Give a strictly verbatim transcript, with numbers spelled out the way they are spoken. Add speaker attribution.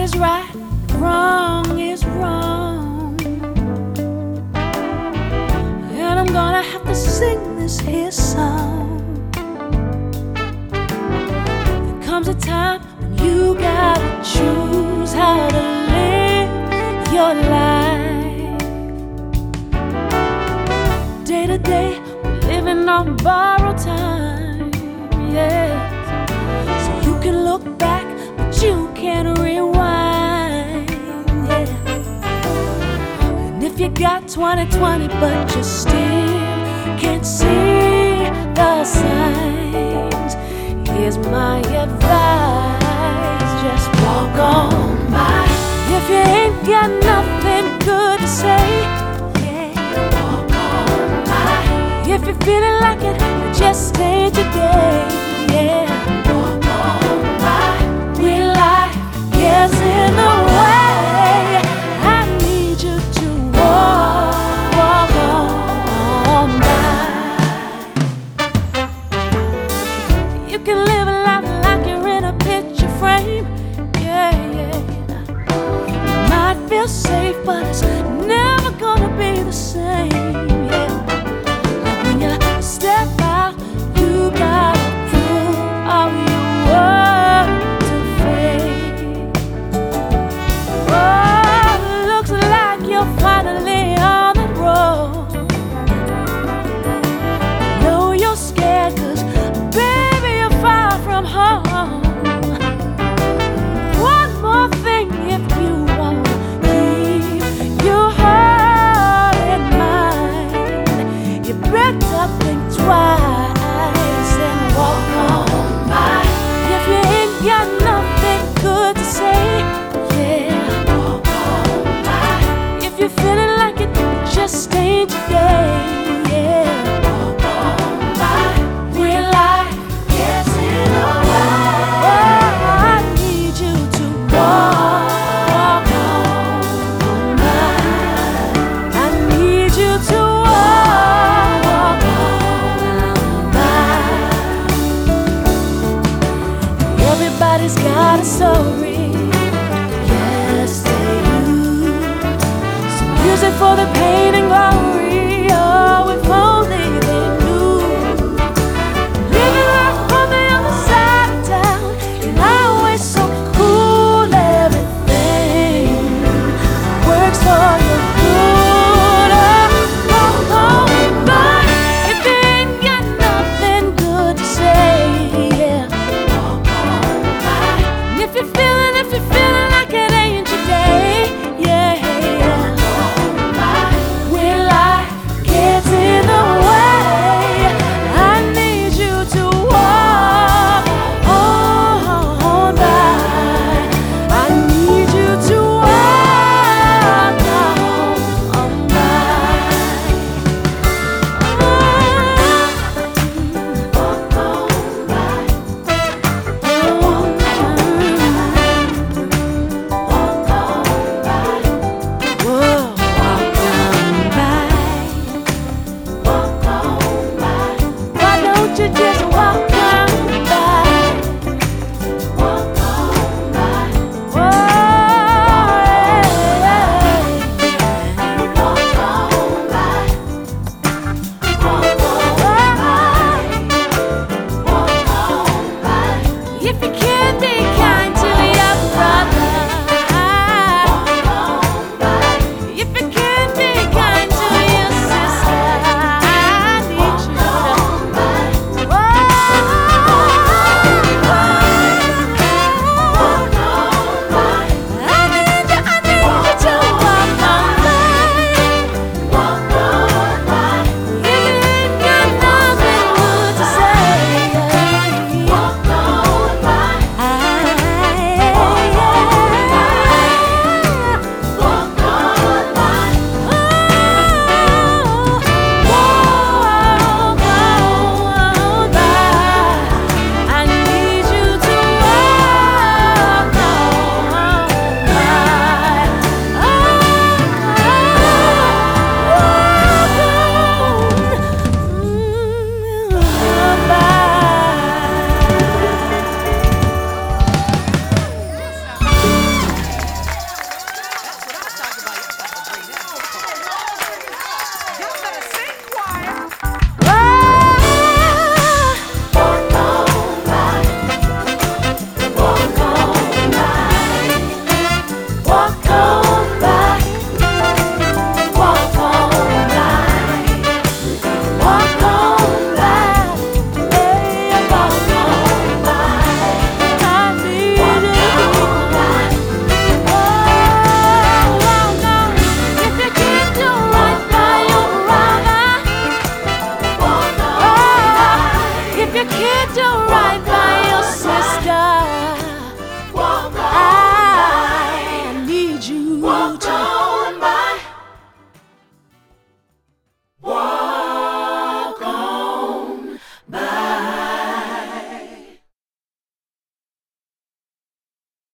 Speaker 1: is right, wrong is wrong. And I'm gonna have to sing this here song. There comes a time when you gotta choose how to live your life. Day to day, we're living on borrowed time, yeah. So you can look back, but you can't rewind, yeah. And if you got twenty twenty, but you still can't see the signs, here's my advice: just walk on by. If you ain't got nothing good to say, yeah, walk on by. If you're feeling like it, just ain't today, yeah, walk on by. When life gets in the way, I need you to walk, walk on by. You can live a life like you're in a picture frame, yeah, yeah. You might feel safe, but it's never gonna be the same, yeah. Like when you step out, you gotta prove all you were to fake. Oh, looks like you're finally on the road. I know you're scared, 'cause baby, you're far from home. One more thing, if you won't keep your heart in mind, you better think twice and walk on by. If you ain't got nothing good to say, yeah, walk on by. If you're feeling like it just ain't today, yeah, walk on by. When life gets in the way, oh, I need you to walk on by. I need you to walk on by. Everybody's got a story, yes they do. Some music for the pain and